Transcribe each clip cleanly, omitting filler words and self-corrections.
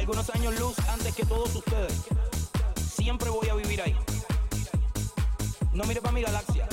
algunos años luz antes que todos ustedes. Siempre voy a vivir ahí. No mire pa' mi galaxia.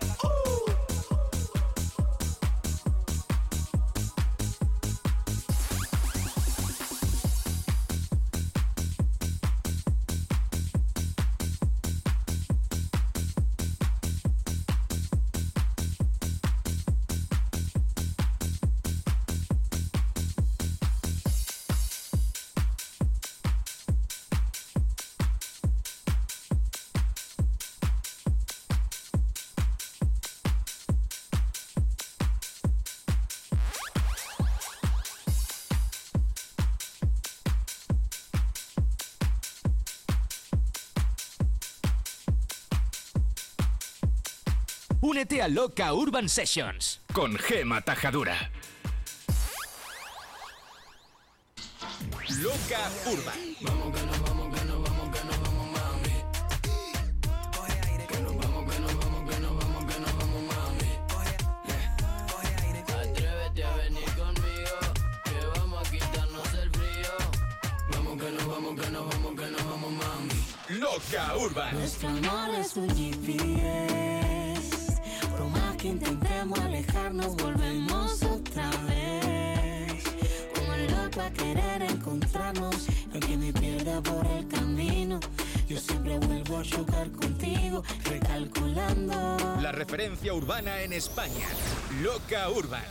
Únete a Loca Urban Sessions con Gema Tajadura. Loca Urban. Vamos que nos vamos, que nos vamos, que nos vamos, mami. Coge aire. Que nos vamos, que nos vamos, que nos vamos, que nos vamos, mami. Coge aire. Atrévete a venir conmigo, que vamos a quitarnos el frío. Vamos que nos vamos, que nos vamos, que nos vamos, mami. Loca Urban. Nuestro amor es un GPS. Por más que intentemos alejarnos, volvemos otra vez. Como loco a querer encontrarnos, aunque me pierda por el camino, yo siempre vuelvo a chocar contigo, recalculando. La referencia urbana en España. Loca Urban.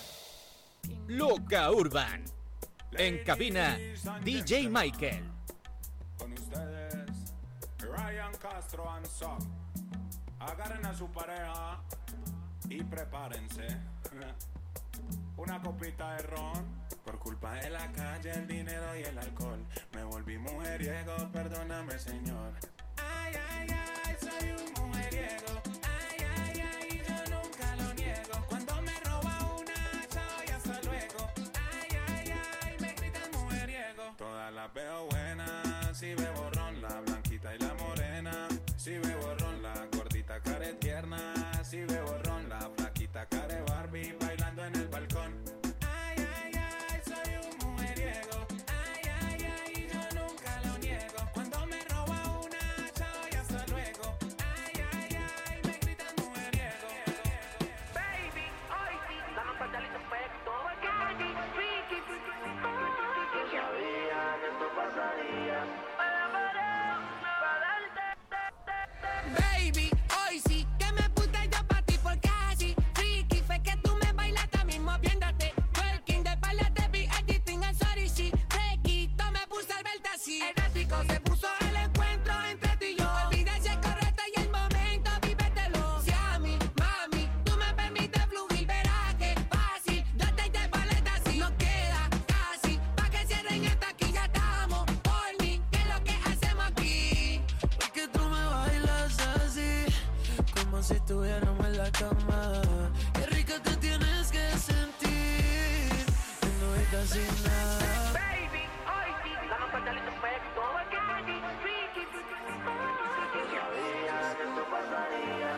Loca Urban. En cabina, DJ Michael. Con ustedes, Ryan Castro and Son. Agarren a su pareja y prepárense. Una copita de ron. Por culpa de la calle, el dinero y el alcohol, me volví mujeriego, perdóname, señor. Ay, ay, ay, soy un mujeriego. Ay, ay, ay, yo nunca lo niego. Cuando me roba una, chao y hasta luego. Ay, ay, ay, me gritan mujeriego. Todas las veo buenas, si bebo ron, la blanquita y la morena. Si bebo ron, la gordita care tierna. Si bebo ron, la flaquita care Barbie, bailando en el balcón. Ay, ay, ay, soy un mujeriego. Ay, ay, ay, yo nunca lo niego. Cuando me roba una, chao y hasta luego. Ay, ay, ay, me gritan mujeriego. Baby, hoy sí, dame para darle efecto. Porque Ricky, Yo sabía que esto pasaría. Baby, hoy sí, que me puse yo pa' ti porque así. Ricky, fue que tú me bailaste a mí moviéndote. Working de pala de vi editing and sorry, sí. Frequito me puse al verte así. Erótico se puso el encuentro entre tú y yo. Olvida si es correcto y el momento, vívetelo. Si a mí, mami, tú me permites fluir, verás que fácil. Date y te paleta así. Nos queda casi, pa' que cierren esta aquí, ya estamos. Por mí, ¿qué es lo que hacemos aquí? Porque tú me bailas así, como si estuviéramos en la cama. Qué rico te tienes que sentir, que no hay casi nada. Baby, hoy sí, dame para darle efecto. Porque Ricky, Yo sabía que esto pasaría.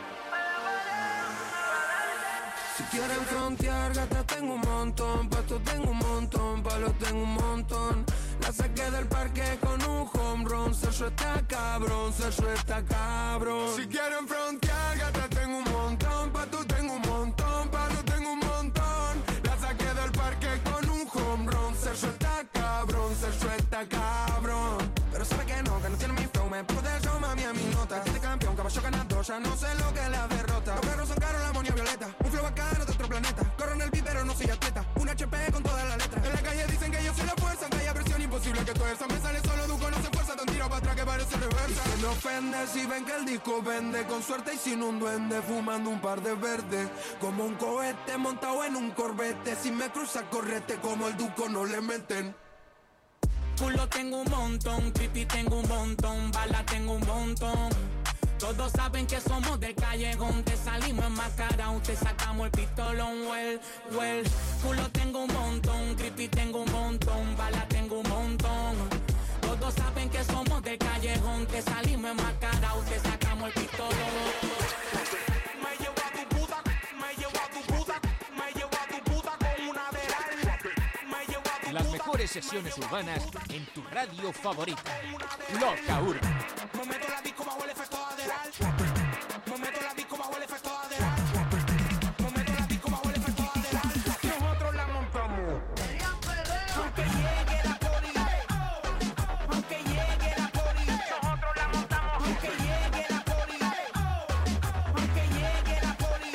Si quieren frontear, gata tengo un montón, pasto tengo un montón, palos tengo un montón. La saqué del parque con un home run, Sergio está cabrón, Sergio está cabrón. Si quieren frontear, gata tengo un montón, pasto tengo un montón, palos tengo un montón. La saqué del parque con un home run, Sergio está cabrón, Sergio está cabrón. Pero sabe que no tiene mi flow, me pongo del show, mami, a mi nota. Este campeón, caballo ganador, ya no sé lo que la derrota. Los perros son caros, la monia violeta, un flow bacano de otro planeta. Corro en el beat, pero no soy atleta, un HP con toda la letra. En la calle dicen que yo soy la fuerza, que haya presión imposible que todo esa me sale solo, Duco no se fuerza, tan tiro para atrás que parece reversa. Y se me ofende si ven que el disco vende, con suerte y sin un duende, fumando un par de verdes. Como un cohete montado en un corbete, si me cruza correte, como el Duco no le meten. culo tengo un montón, creepy tengo un montón, bala tengo un montón. Todos saben que somos del callejón, te salimos enmascarados, te sacamos el pistolón, well. Culo tengo un montón, creepy tengo un montón, bala tengo un montón. Todos saben que somos del callejón, te salimos enmascarados, te sacamos el pistolón. Me llevo a tu puta, me llevo a tu puta, me llevo a tu puta con una de Las mejores mejores sesiones urbanas en tu radio favorita. Loca Urban. Me meto la disco bajo el efecto Adderall. Me meto la disco bajo el efecto Adderall. Me meto la disco bajo el efecto Adderall. Nosotros la montamos. Aunque llegue la poli. Aunque llegue la poli. Nosotros la montamos. Aunque llegue la poli. Aunque llegue la poli.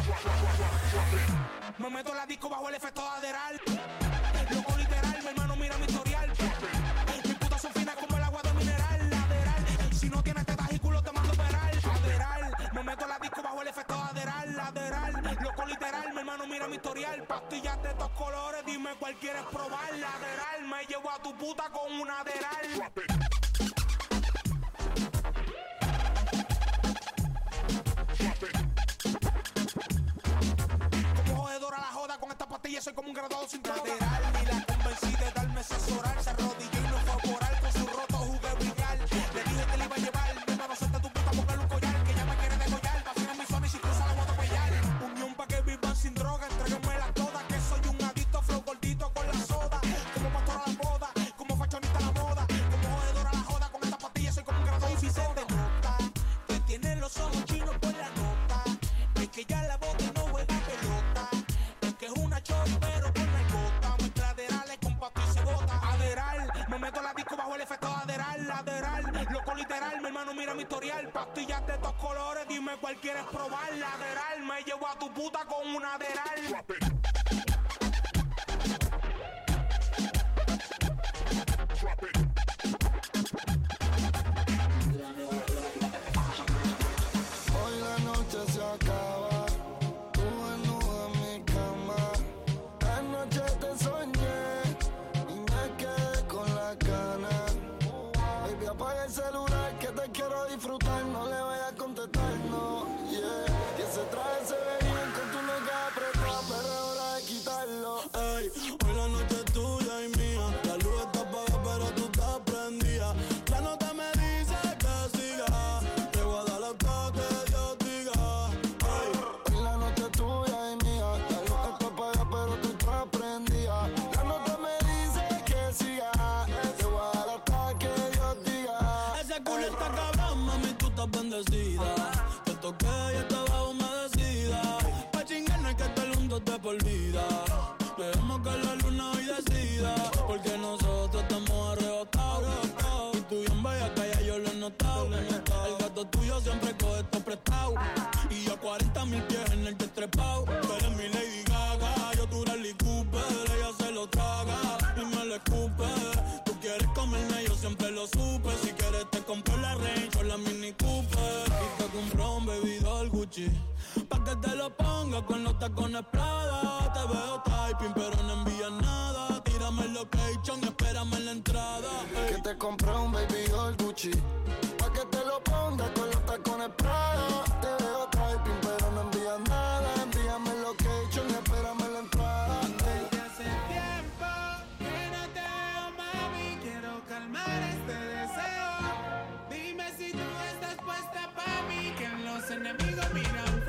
Me meto la disco bajo el efecto Adderall. Loco literal, mi hermano mira mi historial. Mis putas son finas como el agua de mineral. Lateral, si no tienes tetas y culo te mando operar. Lateral, me meto la disco bajo el efecto Adderall. Lateral, loco literal, mi hermano mira mi historial. Pastillas de estos colores, dime cuál quieres probar. Lateral, me llevo a tu puta con un Adderall. Como jodedora la joda, con esta pastilla soy como un graduado sin droga. Lateral, y la convencí de darme asesorar. Se arrodilló y no fue a orar, con su roto jugué brillar. Le dije que le iba a llevar, me va a hacerte tu puta porque un collar. Que ya me quiere degollar, va a ser en mi zona y si cruza la moto pellar. Unión pa' que vivan sin droga, entréguenmela toda. Que soy un adicto, flow gordito con la soda. Como pastora la boda, como fashionista la moda. Como jodedora la joda, con esta pastilla soy como un graduado. Y si se te nota que tiene los ojos chinos por la nota, es que ya la boca no juega pelota. Es que es una chori pero con la gota. Mezcla laterales con pasto y se bota. Adderall, me meto la disco bajo el efecto Adderall. Lateral, loco literal, mi hermano mira mi historial. Pastillas de estos colores, dime cuál quieres probar. Lateral, me llevo a tu puta con un Adderall. Hoy la noche se acaba, tú desnuda en mi cama. Anoche te soñé y me quedé con la gana. Baby, apaga el celular que te quiero disfrutar. No le vayas a contestar, no, yeah. Y ese traje se ve bien con tu nalga apretada, pero es hora de quitarlo. Ey, hoy la noche es tuya y mía. La luz está apagada pero tú estás prendida. La nota me dice que siga. Te voy a dar hasta que Dios diga. Ey, hoy la noche es tuya y mía. La luz está apagada pero tú estás prendida. La nota me dice que siga. Te voy a dar hasta que Dios diga. Ese culo está cabrón, mami, tú estás bendecida. Te toqué y estaba humedecida. Pa' chingar no hay que estar juntos de por vida. Dejemos que la luna hoy decida. Porque nosotros estamos arrebatados. Y tú bien bella que ya yo lo he notado. El gato tuyo siempre coge esto prestado. Y yo 40.000 pies en el trepao. Tú eres mi Lady Gaga, yo tu Rally Cooper. Ella se lo traga y me lo escupe. Tú quieres comerme, yo siempre lo supe. Si quieres te compro la Range o la Mini Cooper. Y te compro un baby doll Gucci pa' que te lo ponga con los tacones Prada. Te veo typing pero no envías nada. Tírame el location, espérame en la entrada. Que te compré un baby doll Gucci pa' que te lo ponga con los tacones Prada. Te veo typing pero no envías nada. Envíame el location y espérame en la entrada. Desde hace tiempo que no te veo, mami. Quiero calmar este deseo. Dime si tú estás puesta pa' mí, que los enemigos miran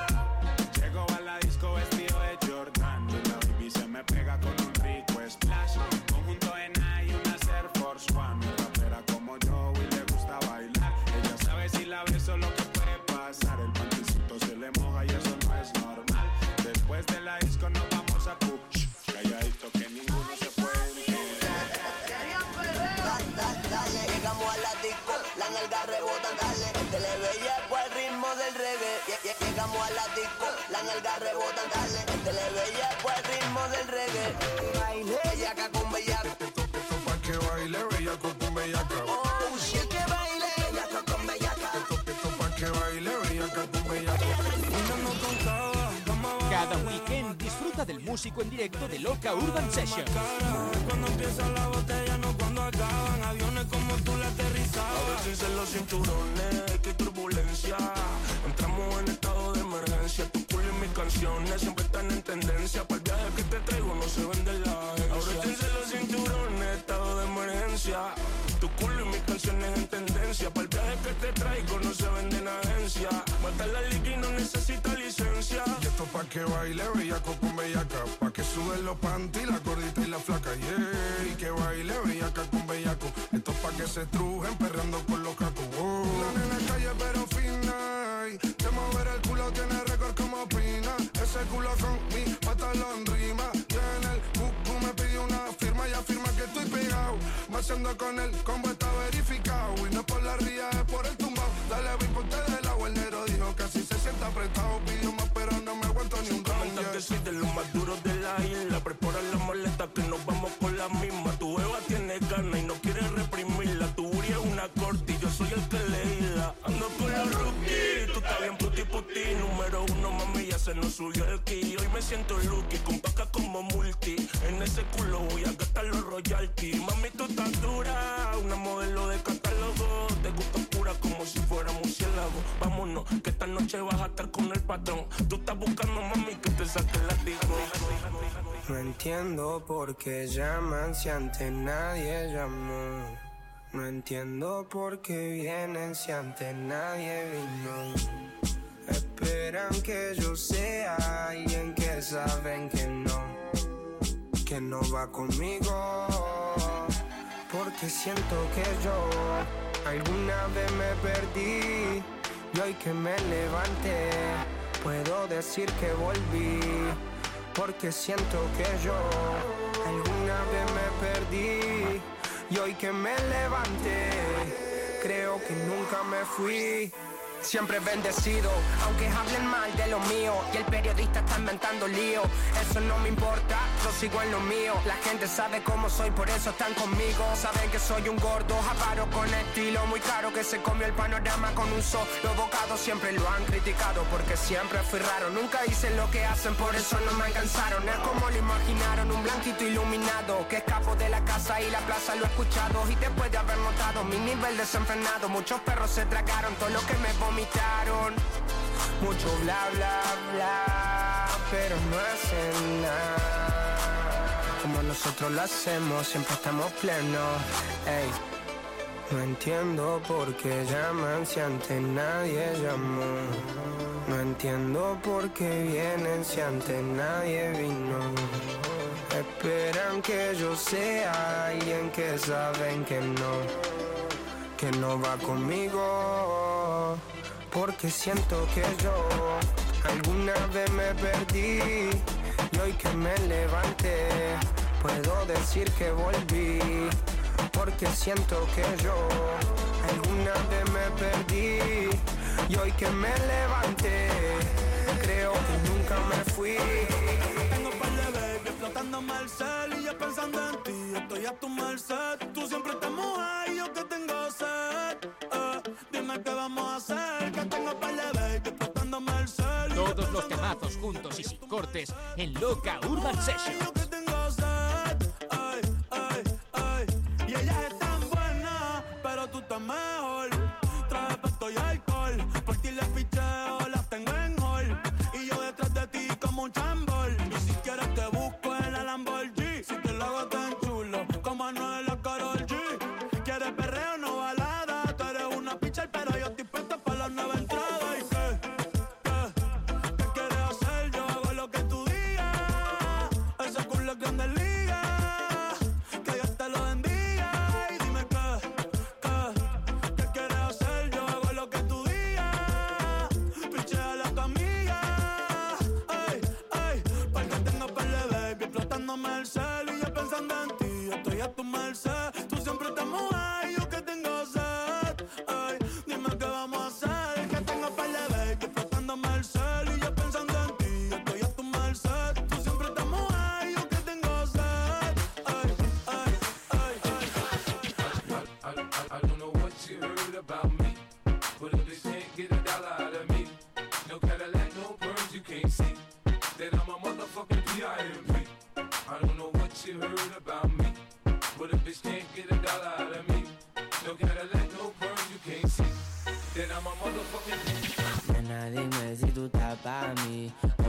feo. Llego a la disco vestido de Jordan. Y la baby se me pega con un rico splash. Conjunto en y una Air Force One. Rapera como yo y le gusta bailar. Ella sabe si la beso lo que puede pasar. El panticito se le moja y eso no es normal. Después de la disco nos vamos a pub. Calladito que ninguno se puede enterar. Dale, llegamos a la disco, la nalga rebota, dale. Te le veía el ritmo del reggae. Llegamos a la disco, la nalga rebota, dale. Te le veía el ritmo del reggae. Baile, bellaca con bellaca. Pa' que baile bellaco con bellaca. Oh, shit, que baile, bellaca con bellaca. Pa' que baile bellaca con bellaca. Cada weekend disfruta del músico en directo de Loca Urban Sessions. Cuando empieza la botella, no cuando acaban. Aviones como tú la aterrizabas. A veces en los cinturones, que hay turbulencia. Entramos en estado de emergencia. Tu culo en mi canciones siempre están en tendencia. Para el viaje que te traigo no se vende la agencia. Abróchense los cinturones, estado de emergencia. Tu culo y mis canciones en tendencia. Para el viaje que te traigo no se vende en agencia. Mata la liga y no necesita licencia. Y esto pa' que baile bellaco con bellaca, pa' que suben los panty, la gordita y la flaca, yeah. Y que baile bellaca con bellaco, esto pa' que se estrujen perreando con los cacos, oh. La nena calle pero fina, y de mover el culo tiene récord como Pina. Ese culo con mi pantalón rima, y en el cucu me pidió una firma, y afirma que estoy pegado, marchando con el combo está verificado. Y no es por la ría, es por el tumbao. Dale a ponte de lado, el negro dijo que así se sienta apretado. Pidió más pero no me aguanto ni un round, yeah. Que soy de los más duros de la isla. Prepara la maleta que nos vamos con la misma. Tu beba tiene ganas y no quiere reprimirla. Tu Uri es una corte y yo soy el que le hila. Ando con los rookies, tú estás bien puti puti. Número uno, mami, ya se nos subió el ki. Hoy me siento lucky, con paca como multi. En ese culo voy a gastar los royalties. Mami, tú estás dura, una modelo de catálogo. Te gusta pura como si fuera murciélago. Vámonos, que esta noche vas a estar con el patrón. Tú estás buscando, mami, que te saque el látigo. No entiendo por qué llaman si antes nadie llamó. No entiendo por qué vienen si antes nadie vino. Esperan que yo sea alguien que saben que no va conmigo. Porque siento que yo alguna vez me perdí y hoy que me levanté puedo decir que volví. Porque siento que yo alguna vez me perdí y hoy que me levanté creo que nunca me fui. Siempre bendecido, aunque hablen mal de lo mío y el periodista está inventando lío. Eso no me importa, yo sigo en lo mío. La gente sabe cómo soy, por eso están conmigo. Saben que soy un gordo, avaro con estilo muy caro, que se comió el panorama con un solo bocado. Siempre lo han criticado porque siempre fui raro. Nunca hice lo que hacen, por eso no me alcanzaron. Es como lo imaginaron, un blanquito iluminado que escapo de la casa y la plaza, lo he escuchado. Y después de haber notado mi nivel desenfrenado, muchos perros se tragaron todo lo que me vomitaron. Mucho bla bla bla, pero no hacen nada como nosotros lo hacemos, siempre estamos plenos. Ey, no entiendo por qué llaman si antes nadie llamó. No entiendo por qué vienen si antes nadie vino. Esperan que yo sea alguien que saben que no va conmigo. Porque siento que yo alguna vez me perdí y hoy que me levanté puedo decir que volví. Porque siento que yo alguna vez me perdí y hoy que me levanté creo que nunca me fui. Tengo par de baby explotándome el cel y yo pensando en ti, estoy a tu merced. Tú siempre te mojas y yo que tengo sed. Dime qué vamos a hacer, que tengo par de baby explotándome el cel. Todos los temazos juntos y sin cortes en Loca Urban Sessions. Yo que tengo sed. Ay, ay, ay. Y ella es tan buena, pero tú estás mejor. Traje pesto y alcohol, por ti les picheo, las tengo en hall. Y yo detrás de ti como un chambol. Y si quieres te busco en la Lamborghini. Si te lo hago tan chulo, como no es la Karol G. ¿Quieres perreo no balada? Tú eres una pichar, pero yo estoy puesta para las 9 entradas. ¿Y qué quieres hacer? Yo hago lo que tú digas. Ese culo es grande liga. Que Dios te lo bendiga. Y dime ¿qué quieres hacer? Yo hago lo que tú digas. Pichea la tu amiga. Ay, ay, porque tengo par de baby explotándome el cel y yo pensando en ti, estoy a tu merced. Tú siempre te mojas y yo que tengo sed. Ay, dime qué vamos a hacer, que tengo par de baby explotándome el cel y yo pensando en ti, estoy a tu merced. Tú siempre te mojas y yo que tengo sed. Ay, ay, ay, ay. I don't know what you heard about me, but if they can't get $1 out of me, no Cadillac, no pearls you can't see, then I'm a motherfucking P.I.M.P. I don't know what you heard about me, but if bitch can't get $1 out of me, no Cadillac, no pearls you can't see, then I'm a motherfucking Nena, dime si tú estás pa' mí o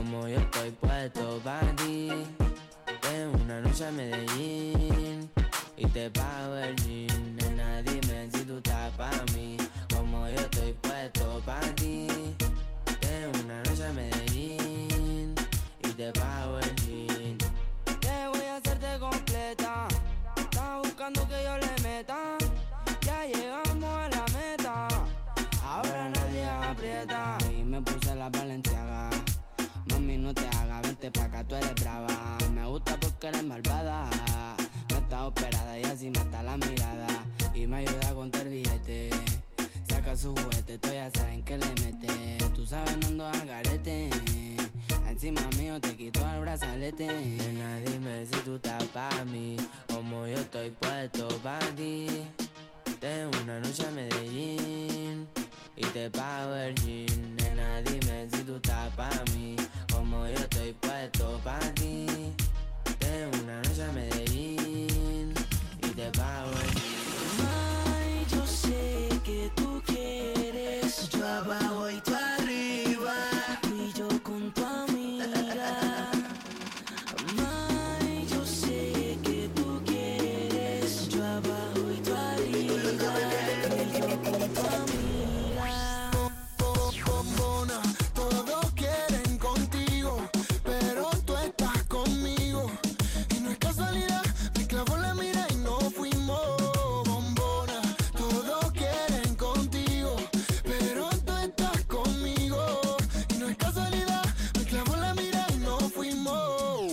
como yo estoy puesto para ti. Ven una noche a Medellín y te pago el jean. Nena, dime si tú estás para mí, como yo estoy puesto para ti. Ven una noche a Medellín y te pago el jean. Te voy a hacerte completa. Estás buscando que yo le meta. Ya llegamos a la meta. Ahora nadie aprieta. Y me puse la Balenciaga. Mami, no te hagas, vente pa' acá, tú eres brava. Me gusta porque eres malvada. No estás operada y así mata la mirada. Y me ayuda a contar billete. Saca su juguete, tú ya saben que le mete. Tú sabes, no ando al garete. Encima mío te quito el brazalete. Nena, dime si tú estás pa' mí, como yo estoy puesto pa' ti. Tengo una noche a Medellín y te pago el jean. Nena, dime si tú estás pa' mí, como yo estoy puesto pa' ti. Tengo una noche a Medellín y te pago el jean. Ay, yo sé que tú quieres, yo abajo y tú arriba, tú y yo con tu amiga. Ay, yo sé que tú quieres, yo abajo y tú arriba, tú y yo con tu amiga. Bombona, todos quieren contigo, pero tú estás conmigo. Y no es casualidad, me clavó la mira y no fuimos. Bombona, todos quieren contigo, pero tú estás conmigo. Y no es casualidad, me clavó la mira y no fuimos.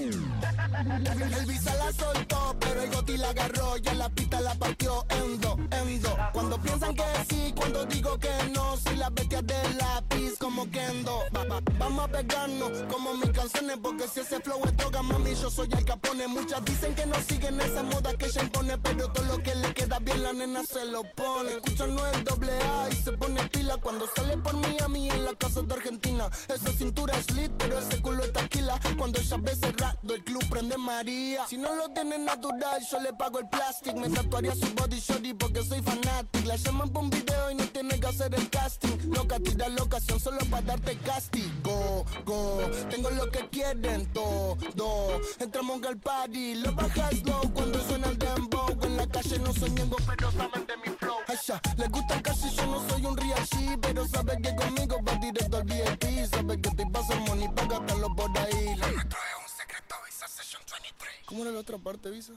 El visa la soltó, pero el goti la agarró, ya la pista la partió en dos, en dos. Cuando piensan que sí, cuando digo que no, soy la bestia del lápiz como Kendo. Vamos a pegarnos como mis canciones, porque si ese flow es droga, mami, yo soy Al Capone. Muchas dicen que no siguen esa moda que ella impone, pero todo lo que le queda bien la nena se lo pone. Escuchan no el doble A y se pone pila cuando sale por Miami en la casa de Argentina. Esa cintura es lit, pero ese culo es taquila. Cuando ella ve cerrado el club prende María. Si no lo tiene natural, yo le pago el plástico. Me tatuaría su body shorty porque soy fanático. La llaman por un video y no tiene que hacer el casting. Loca, tira la ocasión solo para darte castigo. Tengo lo que quieren todo. Entramos al party, lo bajas low cuando suena el dembow. En la calle no soy ñengo, pero saben de mi flow. Aya, les gusta casi, yo no soy un real G, pero sabe que conmigo va directo al VIP. Sabe que te paso money pa' gastarlo por ahí. Lo nuestro es un secreto, Visa Session 23. ¿Cómo era la otra parte, Visa?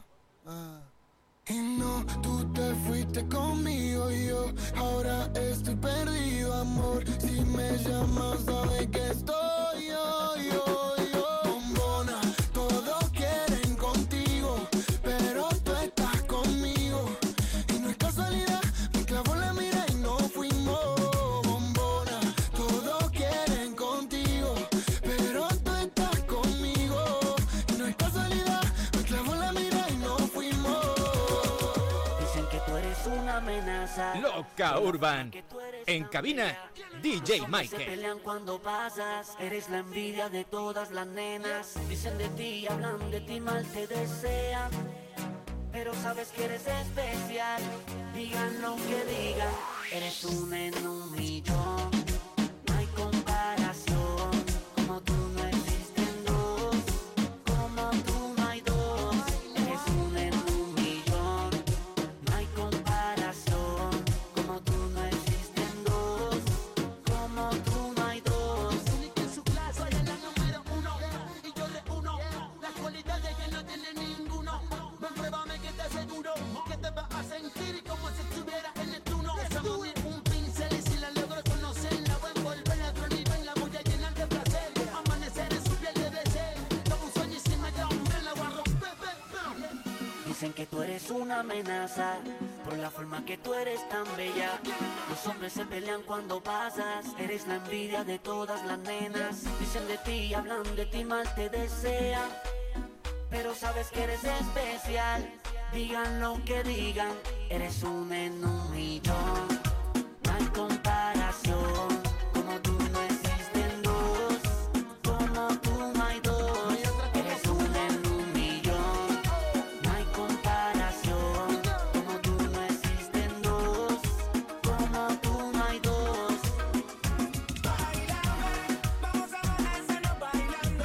Y no, tú te fuiste conmigo y yo ahora estoy perdido, amor. Si me llamas, sabes que estoy yo. Bombona, todos quieren contigo, pero tú estás conmigo. Y no es casualidad, me clavó la mira y no fuimos. Bombona, todos quieren contigo, pero tú estás conmigo. Y no es casualidad, me clavó la mira y no fuimos. Una amenaza. Loca Urban. En cabina, DJ Se Mike. pelean cuando pasas, eres la envidia de todas las nenas. Dicen de ti, hablan de ti, mal te desean, pero sabes que eres especial. Digan lo que digan, eres un en un millón. No hay comparación, como tú no existen dos. Como tú no hay dos, eres un en un millón. No hay comparación, como tú no existen dos. Como tú no hay dos. Única en su clase, soy la número uno y yo reúno las cualidades que no tiene ninguno. Ven, pruébame que te aseguro que te vas a sentir como si estuvieras en el tuno. Esa mami es un pincel y si la logro conocer, la voy a envolver a otro nivel, la voy a llenar de placer. Amanecer en su piel debe ser como un sueño y si me da un me la voy a romper. Dicen que tú eres una amenaza por la forma que tú eres tan bella. Los hombres se pelean cuando pasas, eres la envidia de todas las nenas. Dicen de ti, hablan de ti, mal te desean, pero sabes que eres especial. Digan lo que digan, eres un en un millón. No hay comparación, como tú no existen dos. Como tú no hay dos, eres un en un millón. No hay comparación, como tú no existen dos. Como tú no hay dos. Vamos a bajárselo bailando.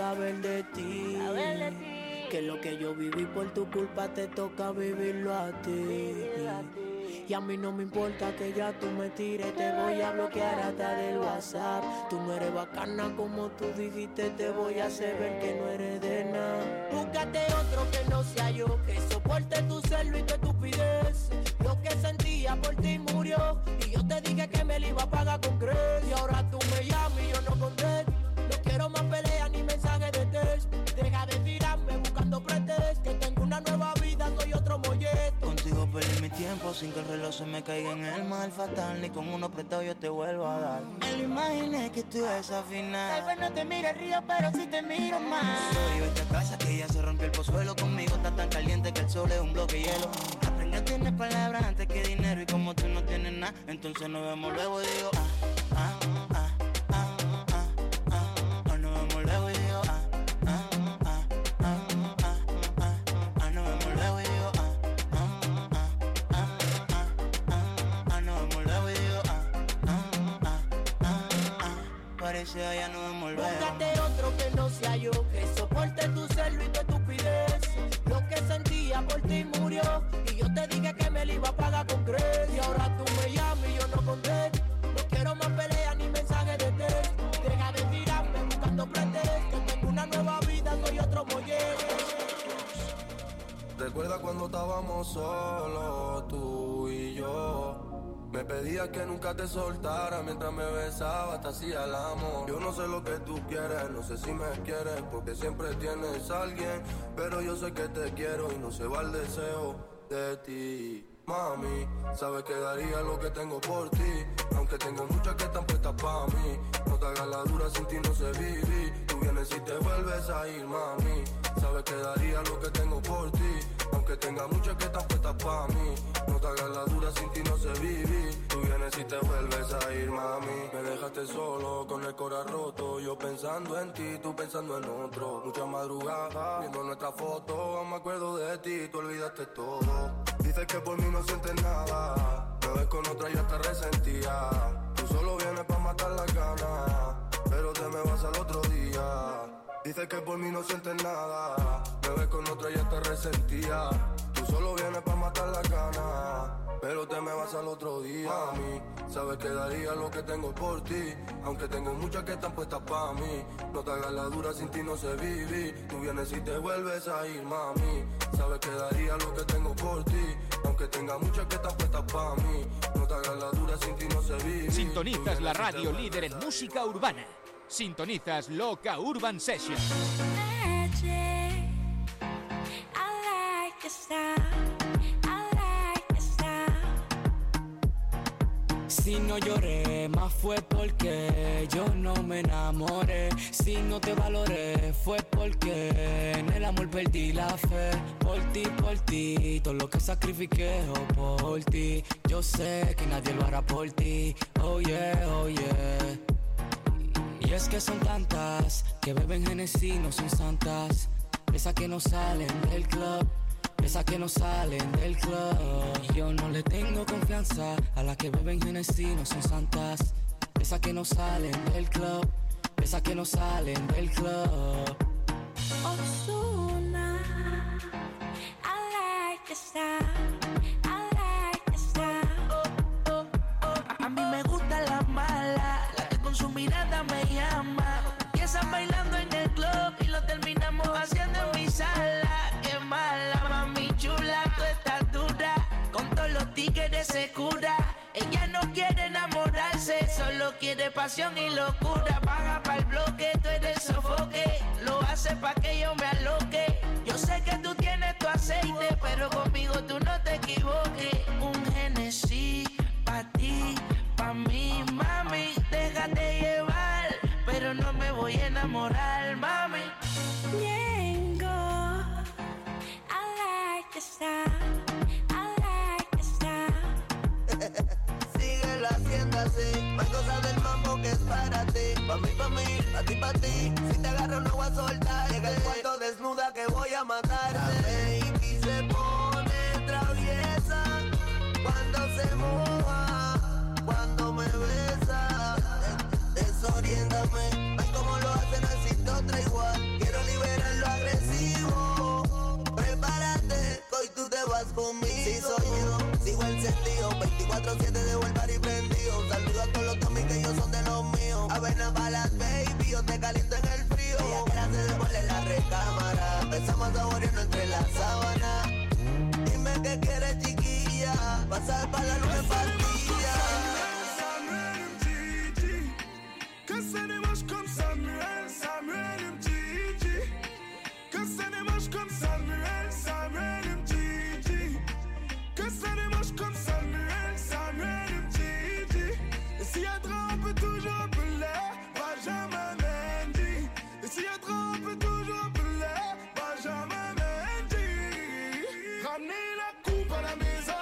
saber de ti. Que lo que yo viví por tu culpa te toca vivirlo a ti. Y a mí no me importa que ya tú me tires, te voy a bloquear hasta del WhatsApp. Tú no eres bacana como tú dijiste, te voy a hacer ver que no eres de nada. Búscate otro que no sea yo, que soporte tu celo y tu estupidez. Lo que sentía por ti murió, y yo te dije que me lo iba a pagar con creces. Y ahora tú me llamas y yo no contesto. No quiero más peleas ni mensajes de texto. Deja de tirarme buscando pretextos, que tengo una nueva vida, soy otro molleto. Contigo perdí mi tiempo sin que el reloj se me caiga en el mal fatal. Ni con uno prestado yo te vuelvo a dar. Me lo imaginé que tú ibas a afinar. Tal vez no te mire el río, pero sí te miro más. Sorry, vete a casa que ya se rompió el pozuelo. Conmigo está tan caliente que el sol es un bloque de hielo. Aprende a tener palabras antes que dinero. Y como tú no tienes nada, entonces nos vemos luego y digo ya no me volvemos. Búscate otro que no sea yo, que soporte tu celo y tu estupidez. Lo que sentía por ti murió, y yo te dije que me lo iba a pagar con creces. Y ahora tú me llamas y yo no contesto. No quiero más peleas ni mensajes de texto. Deja de tirarme buscando pretextos, que tengo una nueva vida, soy otro molleto. Recuerda cuando estábamos solos, tú y yo. Me pedías que nunca te soltara, mientras me besaba te hacía el amor. Yo no sé lo que tú quieres, no sé si me quieres, porque siempre tienes a alguien. Pero yo sé que te quiero y no se va el deseo de ti. Mami, sabes que daría lo que tengo por ti, aunque tengo muchas que están puestas pa' mí. No te hagas la dura, sin ti no sé vivir. Tú vienes y te vuelves a ir, mami. Sabes que daría lo que tengo por ti, aunque tenga muchas que están puestas pa' mí. No te hagas la dura, sin ti no sé vivir. Tú vienes y te vuelves a ir, mami. Me dejaste solo, con el corazón roto. Yo pensando en ti, tú pensando en otro. Mucha madrugada, viendo nuestra foto. Me acuerdo de ti, tú olvidaste todo. Dices que por mí no sientes nada. Me ves con otra y hasta resentía. Tú solo vienes pa' matar las ganas, pero te me vas al otro día. Dices que por mí no sientes nada. Me ves con otra y hasta resentía. Tú solo vienes pa' matar las ganas, pero te me vas al otro día. Mami, sabes que daría lo que tengo por ti, aunque tengo muchas que están puestas pa' mí. No te hagas la dura, sin ti no sé vivir. Tú vienes y te vuelves a ir, mami. Sabes que daría lo que tengo por ti, aunque tenga muchas que están puestas pa' mí. No te hagas la dura, sin ti no sé vivir. Sintonizas la radio líder en música urbana. Sintonizas Loca Urban Sessions. Si no lloré, más fue porque yo no me enamoré. Si no te valoré, fue porque en el amor perdí la fe. Por ti, todo lo que sacrifiqué por ti. Yo sé que nadie lo hará por ti. Oh yeah, oh yeah. Y es que son tantas que beben Genesis, no son santas. Esas que no salen del club, esas que no salen del club. Yo no le tengo confianza a las que beben Genesis, no son santas. Esas que no salen del club, esas que no salen del club. Ozuna, I like the sound, I like the sound. A mí me gusta la mala, la que con su mirada me llama. Empiezan bailando en el club y lo terminamos haciendo en mi sala. Qué mala, mami chula, tú estás dura. Con todos los tigres se cura. Ella no quiere enamorarse, solo quiere pasión y locura. Baja pa'l bloque, tú eres sofoque. Lo hace pa' que yo me aloque. Yo sé que tú tienes tu aceite, pero conmigo tú no te equivoques. Un Genesis pa' ti, pa' mí, mami. Déjate llevar, pero no me voy a enamorar, mami. Ñengo, I like the sound, I like the sound. Síguelo haciendo así, más cosas del mambo que es para ti. Pa' mí, pa' ti. Si te agarro no voy a soltar. Llega el cuarto desnuda que voy a matarte. La baby se pone traviesa cuando se moja, cuando me besa. Desoriéntame, ves cómo lo hace, no existe otra igual. conmigo. Si soy yo, sigo encendido. 24/7 de vuelvar y prendido. Un saludo a todos los tomis que ellos son de los míos. Avena para las baby, yo te caliento en el frío. Ella quiere hacer el mole en la recámara. Empezamos saboreando entre las sábanas. Dime qué quieres, chiquilla. Pasar para la luna en pastilla. Que ça démarche comme Samuel, Samuel Mtiji. Que ça démarche comme Samuel, Samuel Mtiji. Que ça démarche comme Samuel, Samuel Mtiji. Et s'il y a trop, on peut toujours appeler Benjamin Mendy. Et s'il y a trop, on peut toujours appeler Benjamin Mendy. Ramenez la coupe à la maison.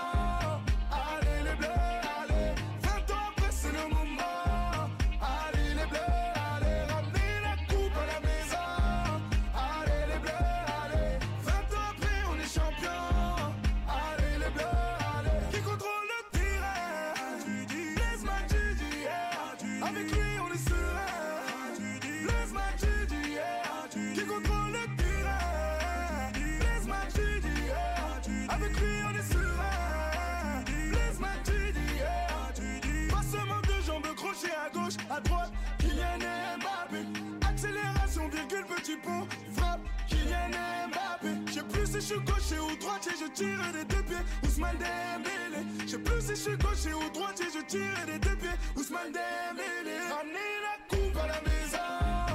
Allez les bleus, allez. 20 ans après c'est le moment. Allez les bleus, allez. Ramenez la coupe à la maison. Allez les bleus, allez. 20 ans après on est champion. Allez les bleus, allez. Qui contrôle le terrain? Blaise Matuidi, yeah. Avec lui on est serein. Blaise Matuidi, yeah. Qui contrôle le terrain? Blaise Matuidi, yeah. Avec lui on est serein. Blaise Matuidi, yeah. Pas seulement deux jambes crochet à gauche, à droite. Kylian Mbappé. Accélération, virgule, petit pont. Frappe, Kylian Mbappé. Je sais plus si je suis gaucher ou droitier, je tire des deux pieds. Ousmane Dembélé. Je sais plus si je suis gaucher ou droitier, je tire des deux pieds. Ousmane Dembélé. Ramenez la coupe à la maison.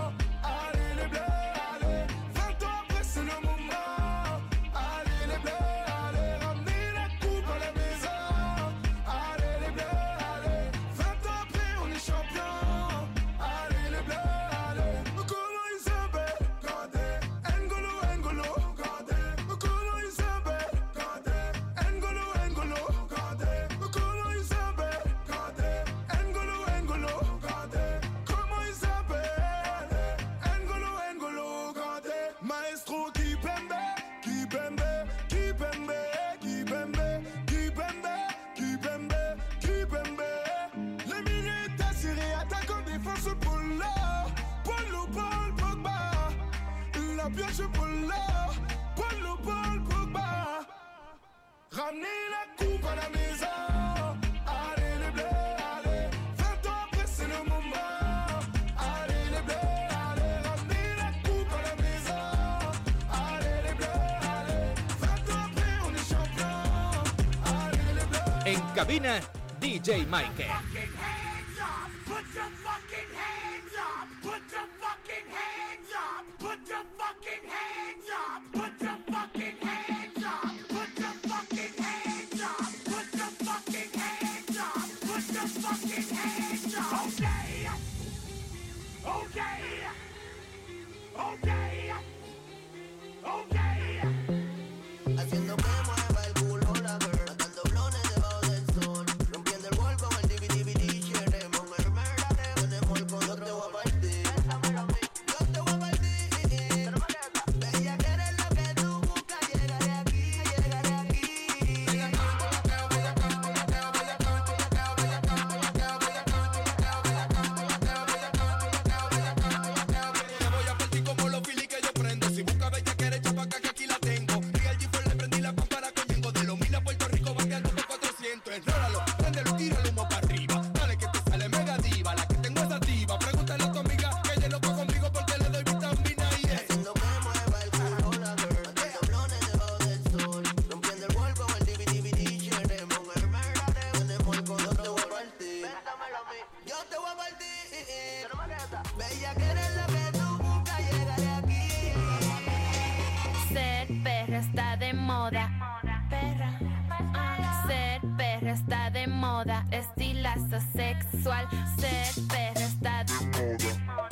Allez les bleus, allez. 20 ans après c'est le moment. Allez les bleus, allez. Ramenez la coupe à la maison. Allez les bleus, allez. 20 ans après on est champion. Allez les bleus, allez. Okolo Isabelle, Kante. N'Golo, N'Golo, Kante. Okolo Isabelle, Kante. N'Golo, N'Golo, Kante. Okolo Isabelle, Kante. N'Golo, N'Golo, Kante. Comment il s'appelle? N'Golo, N'Golo, Kante. Maestro Kipembe, Kipembe, Kipembe, Kipembe, Kipembe, Kipembe, Kipembe. Les minutes assurées, attaquant, défense, Polo. Polo, Paul, Pogba. La pioche, Polo. Polo, Paul, Pogba. Ramenez la coupe à la maison. Allez les bleus, allez. 20 ans après c'est le moment. Allez les bleus, allez. Ramenez la coupe à la maison. Allez les bleus, allez. 20 ans après on est champion. Allez les bleus. En cabina, DJ Mike. Hands up, put your fucking hands up, put your fucking hands up, put your fucking hands up, put your fucking hands up, put your fucking hands up, put your fucking hands up, put your fucking hands up. Okay, okay, okay, okay. Haciendo que mueva el culo la girl. Matando blones debajo del sol. Rompiendo el wall con el DVD. Queremos mermelada, tenemos el con. Yo te voy a partir. Yo te voy a partir. Bella que eres lo que tú buscas. Llegaré aquí, llegaré aquí. Te voy a partir como los filis que yo prendo. Si busca bella que eres chapaca que aquí la tengo. Real G4 le prendí la pámpara con Yengo. De los 1000 a Puerto Rico bateando por 400. Enrólalo, préndelo, tira el humo para arriba. Dale que te sale mega diva. La que tengo es activa. Pregúntale a tu amiga que ella es loca conmigo porque le doy vitamina y Haciendo que mueva el culo la girl. Matando blones debajo del sol. Rompiendo el wall con el DVD. Queremos mermelada, tenemos el con. Yo te voy a partir. Yo te voy a partir. Bella que eres lo que tú buscas. Llegaré aquí. Ser perra está de moda. Perra. Ser perra está de moda. Estilazo sexual. Ser perra está de moda.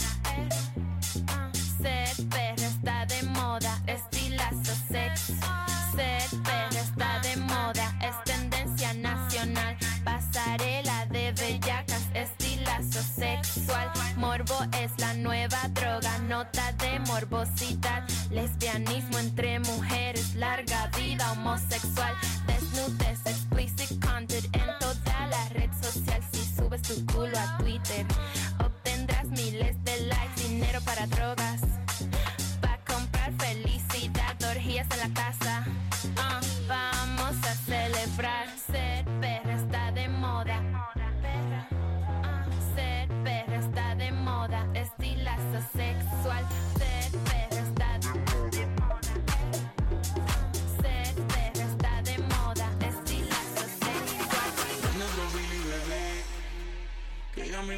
Ser perra está de moda. Estilazo sexual. Ser perra está de moda. Es tendencia nacional. Pasarela de bellacas. Estilazo sexual. Morbo es la nueva droga. Nota de morbosidad. Lesbianismo entre mujeres. Larga vida homosexual. Desnudez, explicit content en toda la red social. Si subes tu culo a Twitter, obtendrás miles de likes. Dinero para drogas. Pa' comprar felicidad. Orgías en la casa. Vamos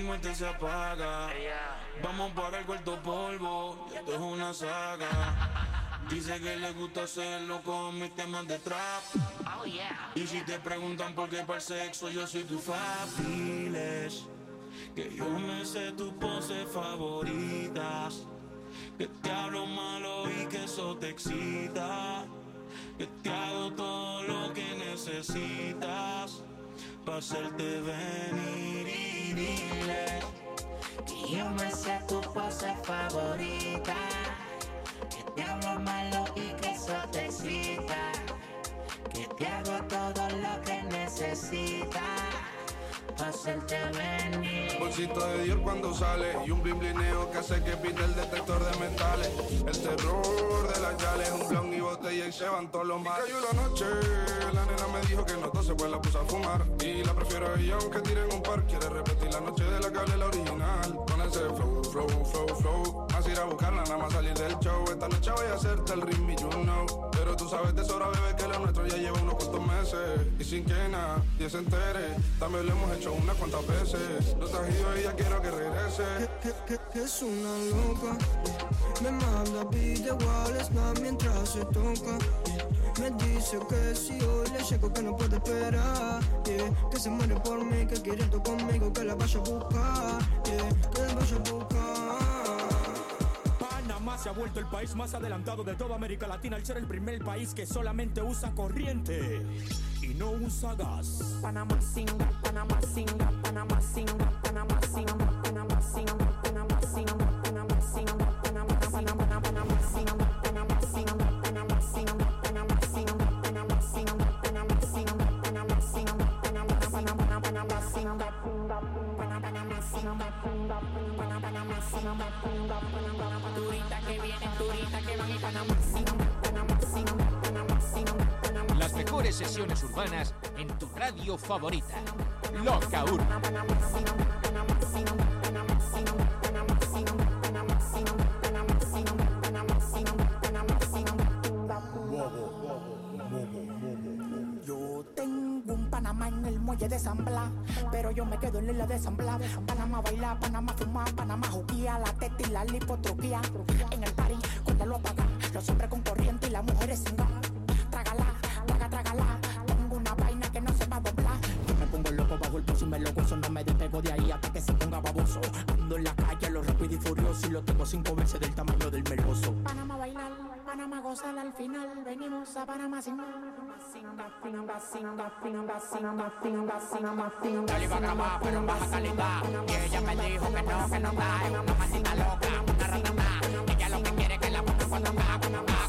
muerte se apaga. Vamos para el cuarto polvo, esto es una saga. Dice que le gusta hacerlo con mis temas de trap. Y si te preguntan por qué para el sexo yo soy tu fabiles, que yo me sé tus poses favoritas, que te hablo malo y que eso te excita, que te hago todo lo que necesitas pa' hacerte venir y dile que yo me sé tu pose favorita, que te hablo malo y que eso te excita, que te hago todo lo que necesitas pa' hacerte venir. Bolsito de Dior cuando sale y un blimblineo que hace que pite el detector de metales. El terror de las yales, un blon y botella y se van todos los males. Cayó la noche, la nena me dijo que no tose pues la puse a fumar. Y la prefiero a ella aunque tiren un par. Quiere repetir la noche de la que hablé la original. Con ese flow. Más ir a buscarla, nada más salir del show. Esta noche voy a hacerte el ritmo, you know. Pero tú sabes de sobra, bebé, que lo nuestro ya lleva unos cuantos meses. Y sin que nadie se entere, también lo hemos hecho unas cuantas veces. No te has ido y ya quiero que regrese. Que es una loca. Me manda video al snap mientras se toca. Me dice que si hoy le llego que no puede esperar. Que se muere por mí, que quiere esto conmigo, que la vaya a buscar. Que la vaya a buscar. Panamá se ha vuelto el país más adelantado de toda América Latina al ser el primer país que solamente usa corriente y no usa gas. Panamá singa, Panamá singa, Panamá singa, Panamá singa, Panamá singa, Panamá singa, Panamá singa, Panamá singa, Panamá singa, Panamá singa, Panamá singa, Panamá singa, Panamá singa, Panamá singa, Panamá singa, Panamá singa, Panamá singa, Panamá singa, Panamá singa, turista que viene, turista que van y Panamá singa, Panamá singa, Panamá singa. Las mejores sesiones urbanas en tu radio favorita. Loca Urban. Yo tengo un Panamá en el muelle de San Blas, pero yo me quedo en la isla de San Blas. Panamá baila, Panamá fuma, Panamá juquía, la teta y la lipotroquía. En el party, cuando lo apagan, los hombres con corriente y las mujeres sin gas. Trágala, trágala, tengo una vaina que no se va a doblar. Yo me pongo loco bajo el pozo y me lo gozo, no me despego de ahí hasta que se ponga baboso. Ando en la calle, lo rápido y furioso y lo tengo 5 veces del tamaño del meloso. Panamá bailar, Panamá gozar al final, venimos a Panamá sin Yo le iba a grabar pero en baja calidad y ella me dijo que no da. Es una maldita loca, una ratata. Ella lo que quiere es que la ponga cuando va.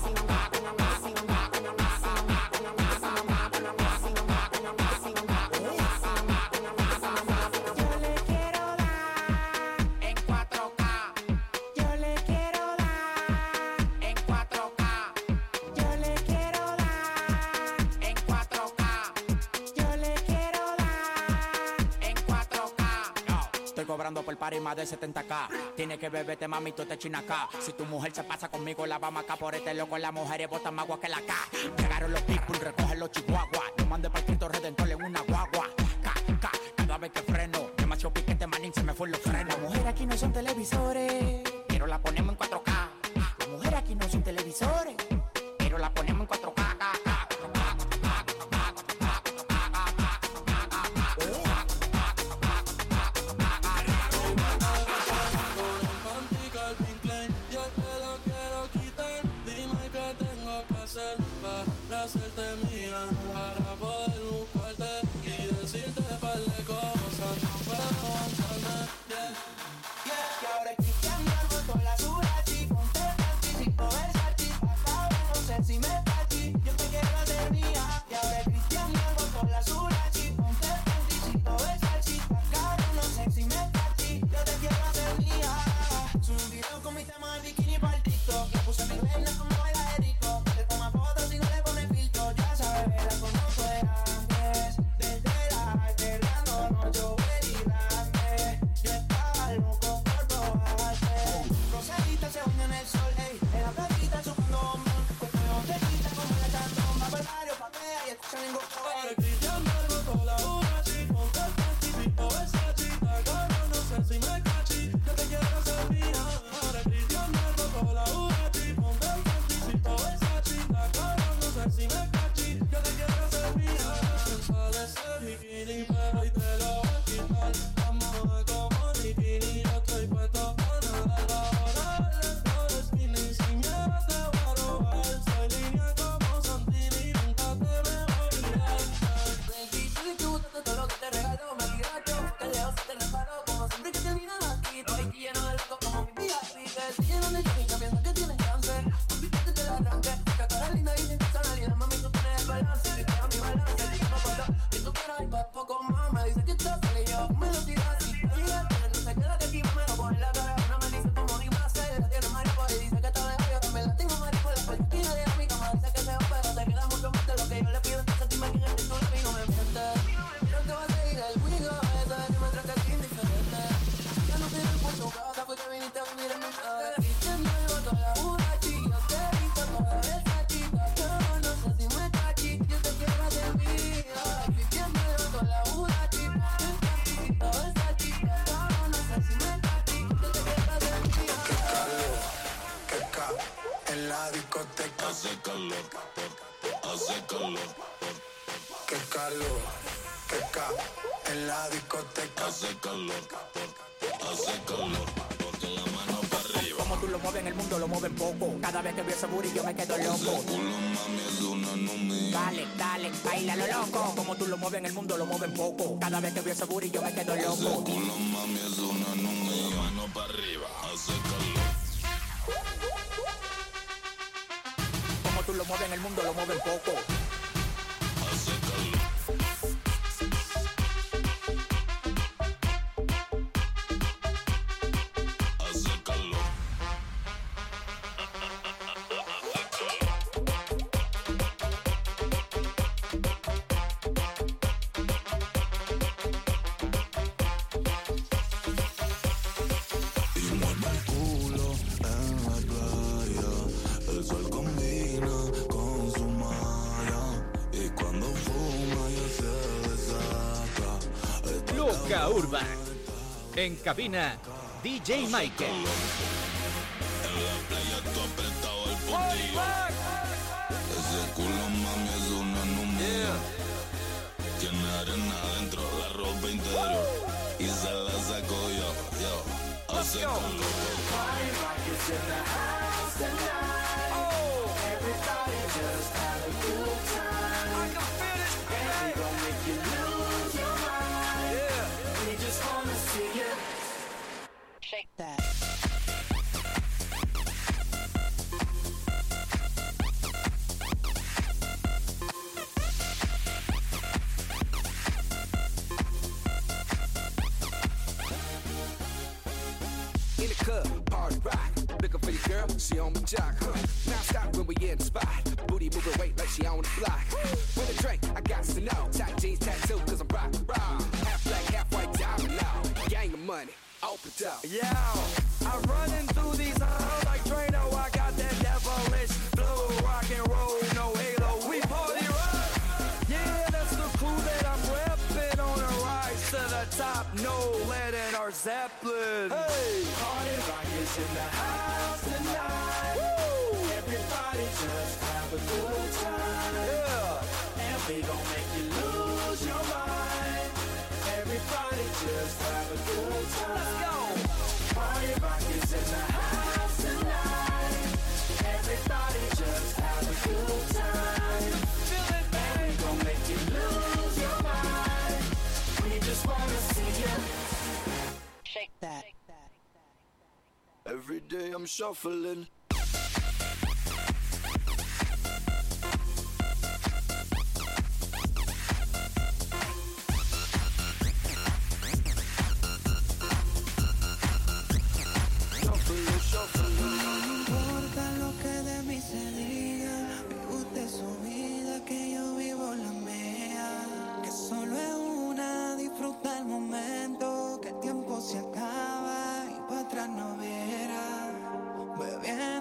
Cobrando por party más de 70k. Tiene que beberte, mami, tú te chinaca. Si tu mujer se pasa conmigo, la vamos acá por este loco. Las mujeres botan más agua que la K. Llegaron los people, recogen los chihuahuas. No mande para el Cristo Redentor en una guagua. Cada vez que freno, demasiado piquete, manín, se me fue los frenos. Las mujeres aquí no son televisores, pero la ponemos en 4K. Las mujeres aquí no son televisores, pero la ponemos en 4K. Para hacerte mía, para poder buscarte y decirte par de cosas para avanzarme, Y ahora es Cristian Diego con la Surachi, ponte anticipo Versace, acá no sé si me tachi, yo te quiero hacer mía. Y ahora es Cristian Diego con la Surachi, ponte anticipo Versace, acá no sé si me tachi, yo te quiero hacer mía. Subí un video con mi tema de bikini para el TikTok, le puse a mi reina como baila de rico, le toma fotos y no le pone filtro, ya sabes. VIP, que se llenan de cariño, piensan que tienen cáncer. Olvídate del arranque, que cara linda y sin personalidad, mami, tú tienes el balance. Si te da mi balance, no falta. Si tú quieres ir pa' poco más, me dice que estás salido, me lo tiras así. No se queda que aquí me lo pone en la cara. No me dice cómo ni va a ser, la tiene mariposa y dice que está de obvio, que me la tengo mariposa. Pues aquí nadie a mi cama dice que se va, pero te queda mucho más de lo que yo le pido. Entonces dime quién es que tú y no me mientes. Creo que va a seguir el único ese que me trata aquí indiferente. Ya no quiero ir por tu casa porque viniste a vivir en mi casa. Y que me boto la burachi, yo te he visto toda esa chica, pero no sé si me cachi, yo te quiero hacer mía. Y que me boto la burachi, toda esa chica, pero no sé si me cachi, yo te quiero hacer mía. Que en la discoteca hace calor, que calor, en la discoteca hace calor, porque la mano para arriba. Como tú lo mueves en el mundo, lo mueven poco. Cada vez que veo ese booty yo me quedo loco. Ese culo, mami, es una numia. Dale, dale, baila lo loco. Como tú lo mueves en el mundo, lo mueven poco. Cada vez que veo ese booty yo me quedo loco. Ese culo, mami, es una numia. Mano para arriba, hace calor. Como tú lo mueves en el mundo, lo mueven poco. Hace calor. Hace calor. Y mueve el culo en la playa. El sol combina con su malla. Y cuando fuma ya se desata. Loca Urban. En cabina, DJ Michael. En la playa tú apretado el potillo. Ese culo, mami, es una numia. Tiene arena adentro, la ropa interior. Y se la saco yo. Hace calor. Shake that. In the club, party rock. Looking for your girl, she on my jock. Now stop when we in the spot. Booty moving weight like she on the block. With a drink, I got to know. Tight jeans, tattoo, cause I'm rock, raw. Half black, half white, diamond now. Gang of money, open up. Yeah, I'm running through these halls like Drano. I got that devilish flow, rock and roll, no halo. We party rock. Yeah, that's the crew that I'm repping on a rise to the top. No lead in our Zeppelin. Hey, Party rock is in the house tonight. woo! Everybody just have a good time. Yeah, And we gon' make you lose your mind. Everybody just have a good time. let's go. Party rock is in the house tonight. Everybody just have a good time. Feel it, And we gon' make you lose your mind. We just wanna see you. Shake that. Every day I'm shuffling. No importa lo que de mí se diga, vive usted su vida, que yo vivo la mía. Que solo es una, disfruta el momento, que el tiempo se acaba y para atrás no verá. Bebiendo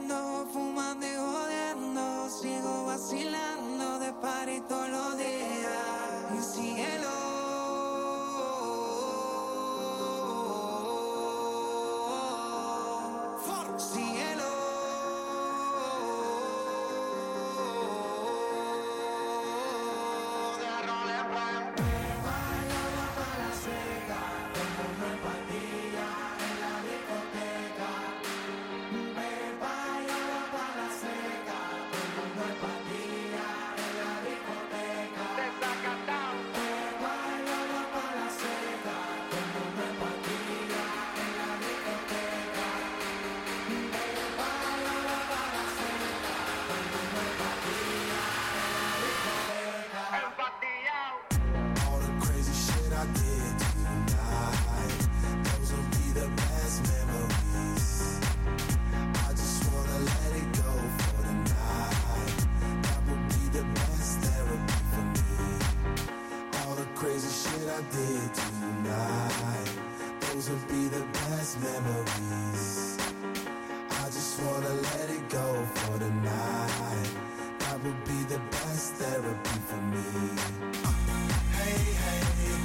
I did tonight, those would be the best memories. I just wanna let it go for the night. That would be the best therapy for me. Hey, hey,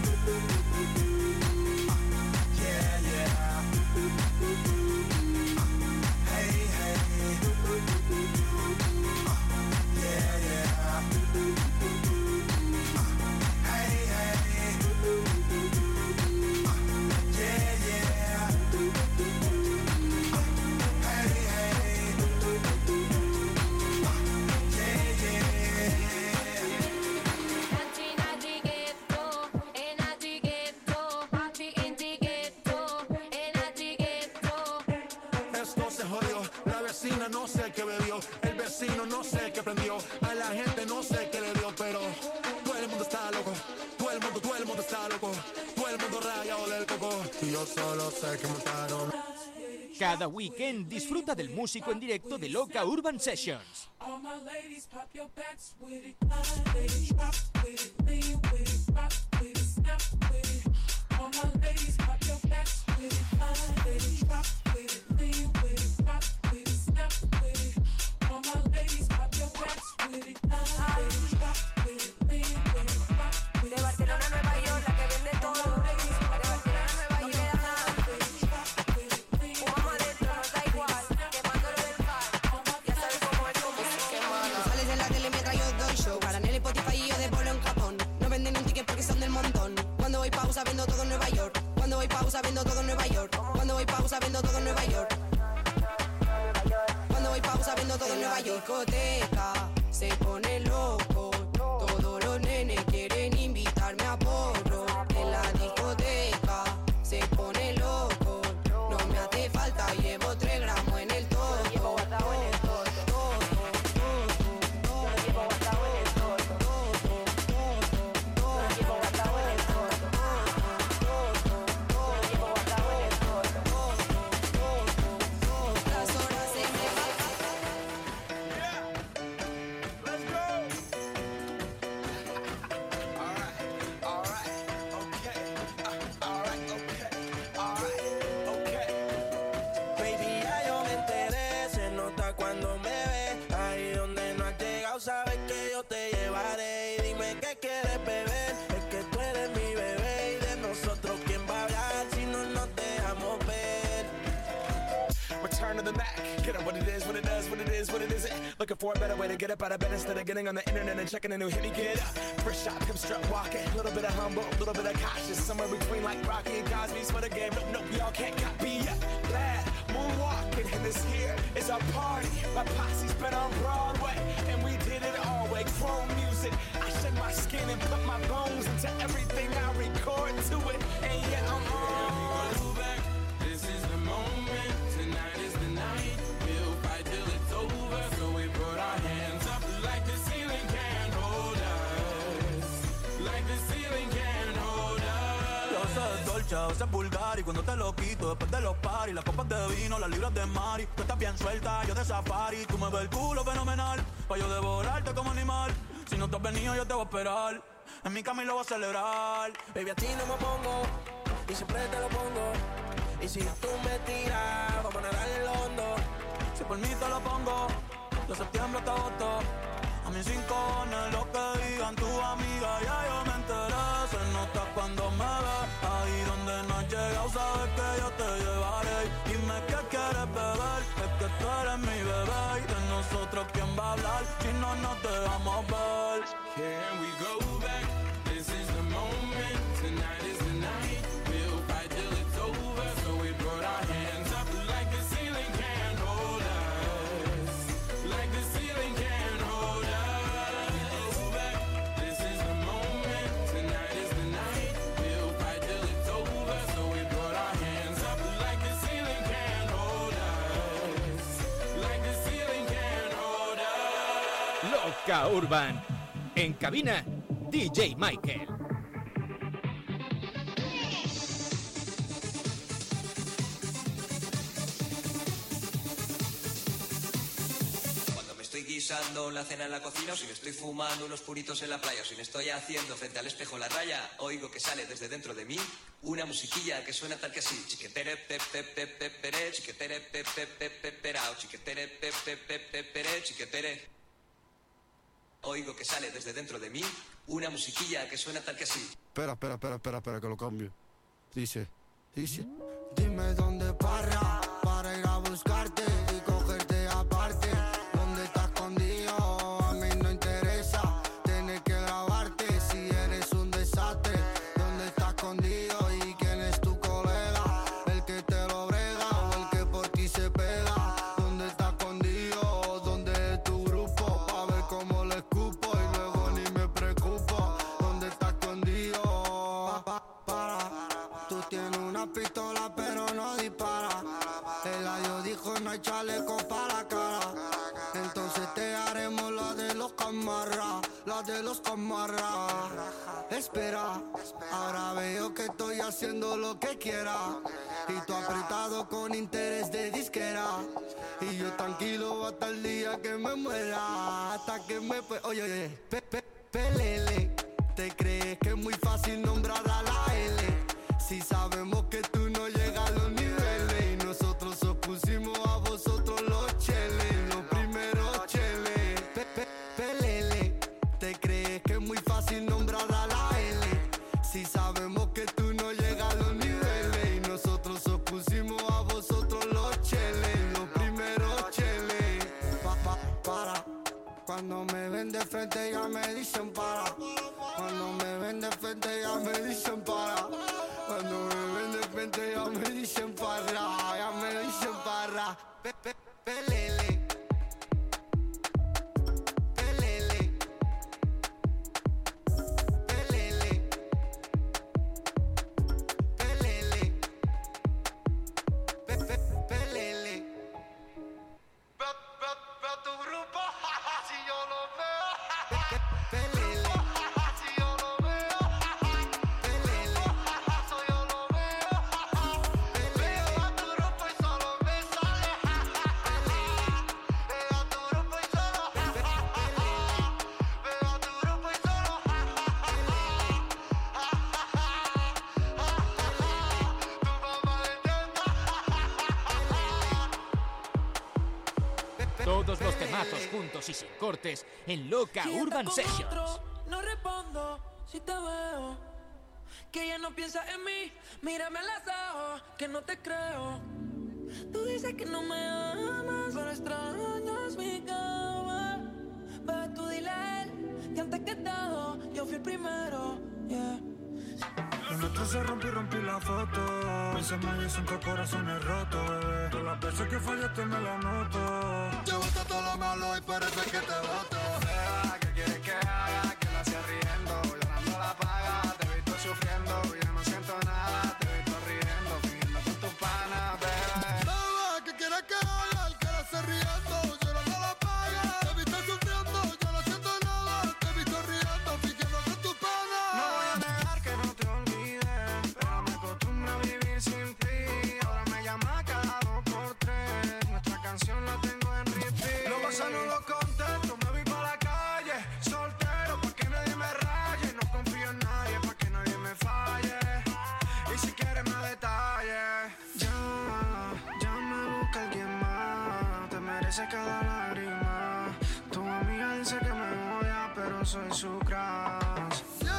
yeah, yeah. Hey, hey, yeah, yeah. Hey, hey, yeah, yeah. Esto se jodió, la vecina no sé qué bebió, el vecino no sé qué prendió, a la gente no sé qué le dio, pero todo el mundo está loco, todo el mundo está loco, todo el mundo rayado del coco, y yo solo sé que montaron. Cada weekend disfruta del músico en directo de Loca Urban Sessions. All my ladies, pop your backs with it. Ladies, drop with it, lean with it, rock with it, snap with it. All my ladies, pop your backs with it. Ladies, drop with it, lean with it, rock with it, snap with it. All my ladies, pop your backs with it. Ladies, drop with it, lean with it, rock with it. De Barcelona a Nueva York, la que vende todo. De Barcelona a Nueva York, fumamos adentro, nos da igual. Quemándolo del bar, ya sabes cómo es como se quema. Sales en la tele mientras yo doy show. Para en el Spotify y yo de polo en Japón. No venden un ticket porque son del montón. Cuando voy pausa vendo todo en Nueva York. Cuando voy pausa vendo todo en Nueva York. Cuando voy pausa vendo todo en Nueva York. Cuando voy pausa vendo todo en Nueva York. Discoteca se pone loco. Todos los nenes quieren invitarme a porro. En la discoteca se pone loco. No me hace falta, llevo 3 gramos en el todo. Baby, ya yo me enteré, se nota cuando me ves. Ahí donde no has llegado, sabes que yo te llevaré. Y dime qué quieres beber, es que tú eres mi bebé. Y de nosotros, ¿quién va a hablar si no nos dejamos ver? Return to the Mac. Get up what it is, what it does, what it is, what it isn't. Looking for a better way to get up out of bed instead of getting on the internet and checking a new hit. Me get up, first shot, come strut walking. A little bit of humble, a little bit of cautious. Somewhere between like Rocky and Cosby's for the game. Nope, nope, y'all can't copy yet. Glad moonwalking, and this here is our party. My posse's been on Broadway, and we did it all way. Chrome music, I shed my skin and put my bones into everything I record to it. And yet I'm on. This is the moment, tonight is the night. We'll fight till it's over, so we put our hands up like the ceiling can't hold us. Like the ceiling can't hold us. Yo sé dolce, a veces vulgar y cuando te lo quito después de los paris, las copas de vino, las libras de mari. Tú estás bien suelta, yo de safari. Tú me ves el culo fenomenal, pa' yo devorarte como animal. Si no te has venido yo te voy a esperar, en mi cama y lo voy a celebrar. Baby, a ti no me pongo, y siempre te lo pongo. Y si tú me tiras, vamos a nadar en el hondo. Si por mí te lo pongo, de septiembre hasta agosto. A mis 5 cojones lo que digan tu amiga, ya yo me enteré. Se nota cuando me ves, ahí donde no has llegado, sabes que yo te llevaré. Dime qué quieres beber, es que tú eres mi bebé. Y de nosotros quién va a hablar, si no nos dejamos ver. Can we go back? This is the moment, tonight is the night. We'll fight till it's over, so we put our hands up like the ceiling can't hold us. Like the ceiling can't hold us. Go back. This is the moment, tonight is the night. We'll fight till it's over, so we put our hands up like the ceiling can't hold us. Like the ceiling can't hold us. Loca Urban. En cabina, DJ Michael. Cuando me estoy guisando la cena en la cocina, o si me estoy fumando unos puritos en la playa, o si me estoy haciendo frente al espejo la raya, oigo que sale desde dentro de mí una musiquilla que suena tal que así. Chiquetere pere, chiquetere perao, chiquetere pere, chiquetere. Oigo que sale desde dentro de mí una musiquilla que suena tal que así. Espera, que lo cambio. Dice. Dime dónde para ir a buscarte y cogerte aparte. ¿Dónde estás escondido? A mí no interesa tener que grabarte si eres un desastre. ¿Dónde estás escondido y quién es tu colega? El que te lo brega o el que por ti se pega. ¿Dónde estás escondido? ¿Dónde es tu grupo? Pa' ver cómo le escupo y luego ni me preocupo. ¿Dónde estás escondido? Tú tienes una pistola pero no dispara. El gallo dijo no hay chaleco para la cara. Entonces te haremos la de los camarras. Espera, ahora veo que estoy haciendo lo que quiera. Y tú apretado con interés de disquera. Y yo tranquilo hasta el día que me muera. Hasta que me... Oye, pelele. ¿Te crees que es muy fácil nombrar a la L? Si sabemos que tú no llegas a los niveles. Y nosotros os pusimos a vosotros los cheles, los primeros cheles. Pelele. ¿Te crees que es muy fácil nombrar a la L? Si sabemos que tú no llegas a los niveles. Y nosotros os pusimos a vosotros los cheles, los primeros cheles. Para. Cuando me ven de frente ya me dicen para. Cuando me ven de frente ya me dicen para. Cuando me ven de frente ya me dicen para. Ya me dicen para. Pelele. Todos los temazos juntos y sin cortes en Loca Urban Sessions. No respondo si te veo, que ya no piensas en mí. Mírame a los ojos, que no te creo. Tú dices que no me amas, pero extrañas mi cama. Pero tú dile a él que antes que todo yo fui el primero, yeah. Lo nuestro se rompió y rompí la foto. Ese me hizo un corazones rotos, bebé. Todas las veces que fallaste me la noto. Llevaste todo lo malo y parece que te voto. ¿Qué quieres que haga? Que la hacía riendo. Llorando la paga, te he visto sufriendo. Ya no siento nada, te he visto riendo. Fingiendo con tus panas, bebé. Nada, ¿qué quieres que haga? El que la hace riendo. Llorando la paga, te he visto sufriendo. Yo no siento nada, te he visto riendo. Fingiendo con tus panas. No voy a negar que no te olvides, pero me acostumbro a vivir sin ti. Ahora me llama cada 2 por 3. Nuestra canción la tengo en repeat. Lo pasa, no lo contesto, me voy pa' la calle. Soltero, pa' que nadie me raye. No confío en nadie, pa' que nadie me falle. Y si quieres más detalles, ya me busca alguien más. Te merece cada lágrima. Tu amiga dice que me odia, pero soy su crush.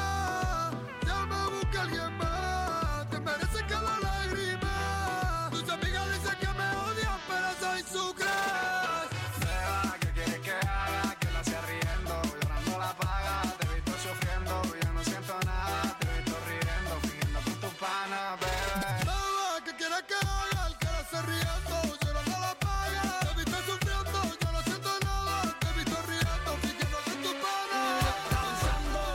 Ya me busca alguien más. Te merece cada lágrima. Tus amigas dicen que me odian, pero soy su crush. Beba, ¿qué quieres que haga? Que la hacía riendo. Llorando la paga, te he visto sufriendo. Ya no siento nada, te he visto riendo. Fingiendo con tus panas, bebé. Nada, ¿qué quieres que haga? El que la hace riendo. Llorando la paga, te he visto sufriendo. Yo no siento nada, te he visto riendo. Fingiendo con tus panas. Pensando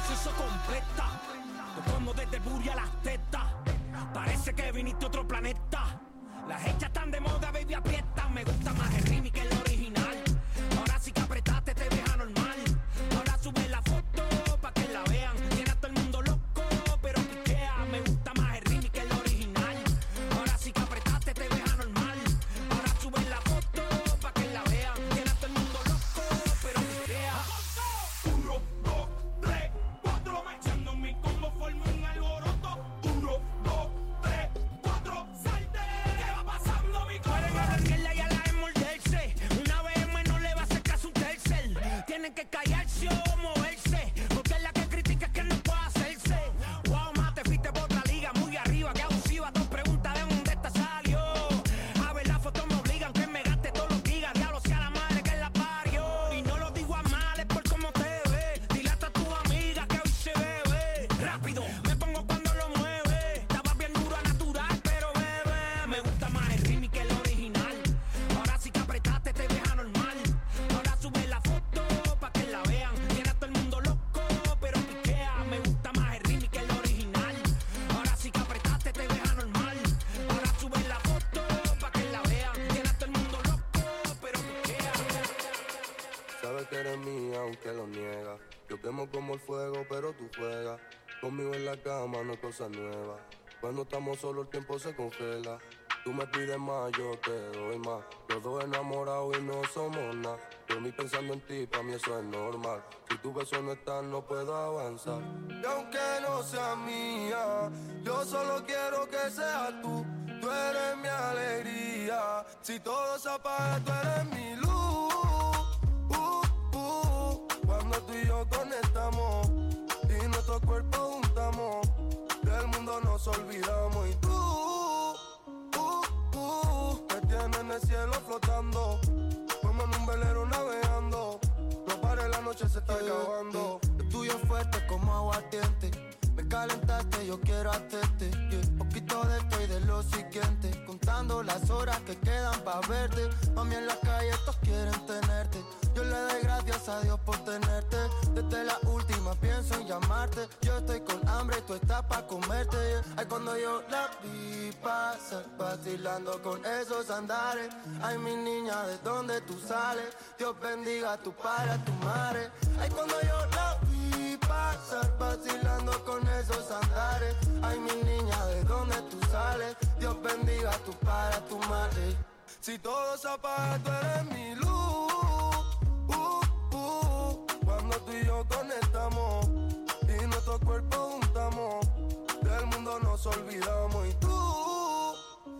sabes que eres mía aunque lo niegas. Yo quemo como el fuego pero tú juegas. Conmigo en la cama no es cosa nueva. Cuando estamos solos el tiempo se congela. Tú me pides más, yo te doy más. Los dos enamorados y no somos nada. Dormí pensando en ti, pa' mí eso es normal. Si tu beso no está, no puedo avanzar. Y aunque no sea mía, yo solo quiero que seas tú. Tú eres mi alegría. Si todo se apaga, tú eres mi luz. Cuando tú y yo conectamos y nuestros cuerpos juntamos, del mundo nos olvidamos. Y tú me tienes en el cielo flotando, como en un velero navegando. No pare, la noche se está acabando. Lo tuyo es fuerte como aguardiente. Me calentaste, yo quiero hacerte. Poquito de esto y de lo siguiente. Contando las horas que quedan pa' verte. Mami, en la calle todos quieren tenerte. Yo le doy gracias a Dios por tenerte. Desde la última pienso en llamarte. Yo estoy con hambre y tú estás pa' comerte. Ay, cuando yo la vi pasar, vacilando con esos andares. Ay, mi niña, ¿de dónde tú sales? Dios bendiga a tu padre, a tu madre. Ay, cuando yo la vi pasar, vacilando con esos andares. Ay, mi niña, ¿de dónde tú sales? Dios bendiga a tu padre, a tu madre. Si todo se apaga, tú eres mi luz. Cuando tú y yo conectamos y nuestros cuerpos juntamos, del mundo nos olvidamos. Y tú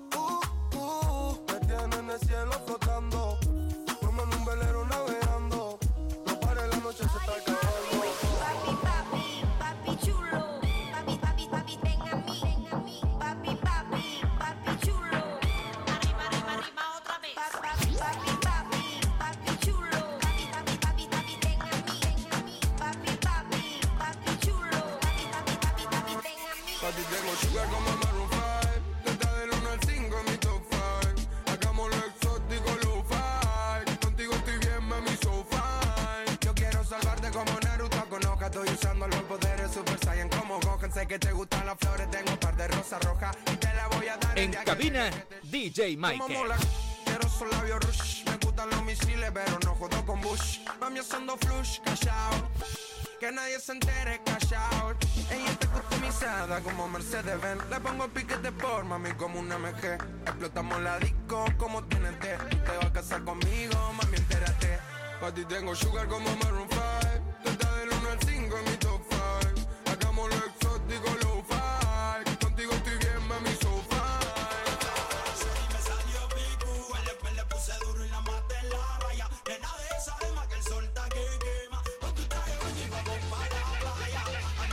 me tienes en el cielo flotando, como en un velero navegando. No pare, la noche se está acabando. Papi, papi, papi chulo. Papi, papi, papi, ven a mí. Papi, papi, papi chulo. Arriba, arriba, arriba otra vez. Papi, papi, papi, papi chulo. Papi, papi, papi, papi, ven a mí. Papi, papi, papi chulo. Papi, papi, papi, papi, ven a mí. Pa' ti tengo sugar como Maroon 5. Desde del 1 al 5 en mi top 5. Hagamos lo exótico, low fi. Contigo estoy bien, mami, so fine. Yo quiero salvarte como Naruto. Conozca, estoy usando los poderes Super Saiyan como Gohan. Sé que te gustan las flores, tengo un par de rosas rojas y te la voy a dar. En cabina, DJ Michael. Quiero esos labios rush. Me gustan los misiles, pero no jodo con Bush. Mami haciendo flush, callao. Que nadie se entere, callao. Ella está customizada como Mercedes-Benz. Le pongo piquete por mami como una MG. Explotamos la disco como TNT. Te vas a casar conmigo, mami, entérate. Pa' ti tengo sugar como Maroon 5. Desde del 1 al 5 en mi top 5. Hagamos lo exótico, low fi. Contigo estoy bien, mami, so fine. Y me salió picu, el después le puse duro y la maté en la raya. Nena de esa alma que el sol está que quema. Con tu traje baño y vamos para la playa.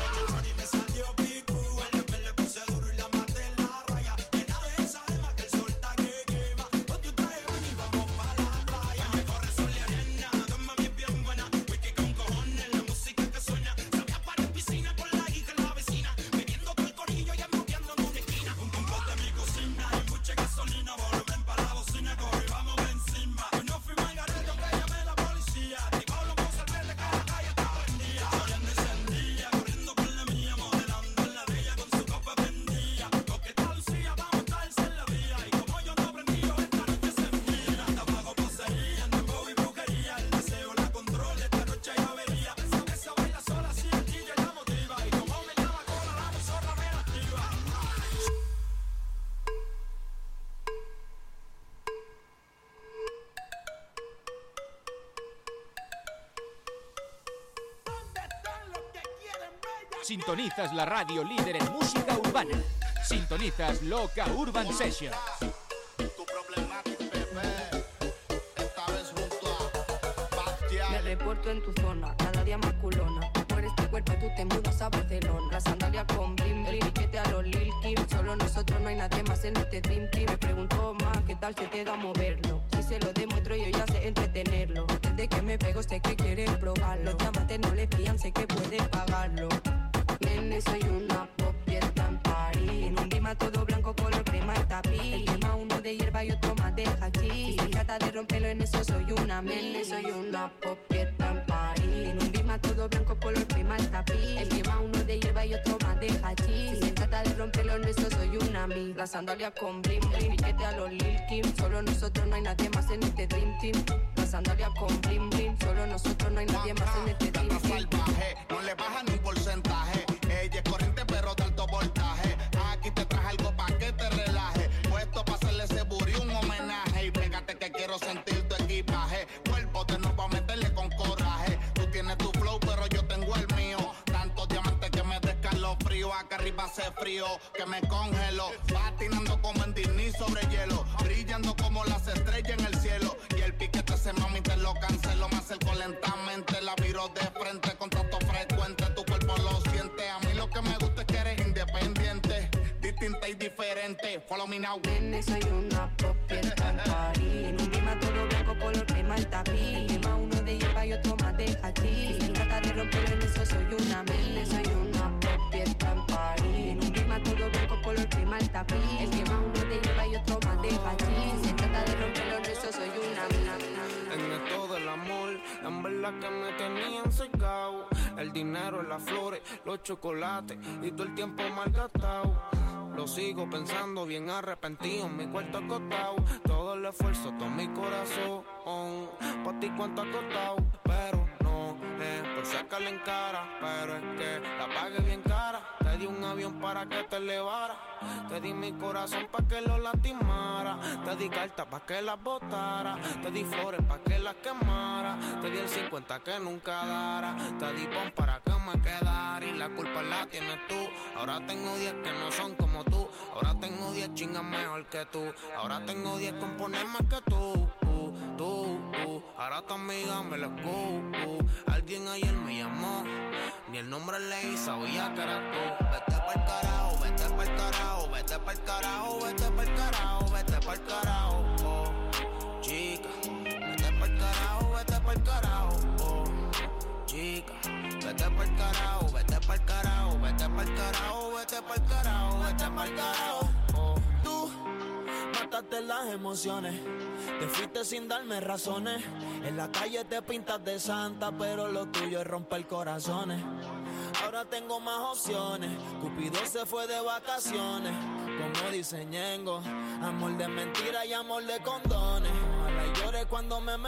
Y me salió picu, el después le puse duro y la maté en la raya. Nena de esa alma que el sol está que quema. Con tu traje baño y vamos para la playa. Me corre sol y arena, dos mami bien buena. Whisky con cojones, la música que suena. Sabía para la piscina con la hija y la vecina. Bebiendo todo el corillo y moviendo en una esquina. Un pote de mi cocina y mucha gasolina. Volumen para la bocina, corre, vamos encima. Hoy no fuimos al garete aunque llamé la policía. Activado los mozos al verde que la calle estaba en día. Corriendo encendía, corriendo con la mía. Modelando en la de ella con su copa prendía. Porque está Lucía, vamos a estarse en la vía. Y como yo no aprendí, esta noche se mira. Tabaco, posería, dembow y brujería. El deseo la controla, esta noche hay avería. Esa baila sola, si el DJ la motiva. Y como me llama cola, la emisora me la activa. Sintonizas la radio líder en música urbana. Sintonizas Loca Urban Session. Me reporto en tu zona, cada día más culona. Por este cuerpo tú te mudas a Barcelona. La sandalia con blim, el piquete a los Lil Kim. Solo nosotros, no hay nadie más en este dream team. Me pregunto más, ¿qué tal se te da moverlo? Si se lo demuestro yo ya sé entretenerlo. Desde que me pego sé que quieren probarlo. Los diamantes no le fían, sé que pueden pagarlo. Nene, soy una pop fiesta en París. En un dima todo blanco, color crema y tapiz. El tema uno de hierba y otro más de hachís. Si se trata de romperlo en eso soy una nene, soy una pop fiesta en París. En un dima todo blanco, color crema y tapiz. El tema uno de hierba y otro más de hachís. Si se trata de romperlo en eso soy una mi. La sandalia con blim, blim, piquete a los Lil Kim. Solo nosotros, no hay nadie más en este dream team. La sandalia con blim, blim. Solo nosotros, frío que me congelo. Patinando como en Disney sobre hielo, brillando como las estrellas en el cielo. Y el piquete ese mami te lo cancelo. Me acerco lentamente, la viro de frente. Contacto frecuente, tu cuerpo lo siente. A mí lo que me gusta es que eres independiente, distinta y diferente. Follow me now. Nene, soy una propiedad en París. En un clima todo blanco, color crema el tapiz. Lleva uno de hierba y otro más de hachís. Se trata de romper en eso, soy una nene, soy una propiedad en París. En un clima todo blanco, color crema el tapiz. Él lleva uno de hierba y otro más de hachís. Se trata de romperlo en eso, soy una En esto del amor, en verdad que me tenían secado. El dinero, las flores, los chocolates y todo el tiempo malgastado. Lo sigo pensando bien arrepentido en mi cuarto acostado. Todo el esfuerzo, todo mi corazón. Pa' ti cuánto ha costado, pero no es por sacarle en cara. Pero es que la pagué bien cara. Te di un avión para que te elevara. Te di mi corazón pa' que lo lastimara. Te di cartas pa' que las botara. Te di flores pa' que las quemara. Te di el 50 que nunca dara. Te di pon para que me quedara. Y la culpa la tienes tú. Ahora tengo 10 que no son como tú. Ahora tengo 10 chingas mejor que tú. Ahora tengo 10 componer más que tú. Ahora tu amiga me lo alguien ayer me llamó. Ni el nombre leí, sabía que eras tú. Vete pa'l carajo, vete pa'l carajo. Vete pa'l carajo, vete pa'l carajo. Vete pa'l carajo, oh, chica. Vete pa'l carajo, vete pa'l carajo, oh, chica. Vete pa'l carajo, vete pa'l carajo. Vete pa'l carajo, vete pa'l carajo. Vete pa'l carajo, oh. Tú mataste las emociones. Te fuiste sin darme razones. En la calle te pintas de santa, pero lo tuyo es romper corazones. Ahora tengo más opciones. Cupido se fue de vacaciones. Como dice Ñengo, amor de mentira y amor de condones. Ojalá llore cuando me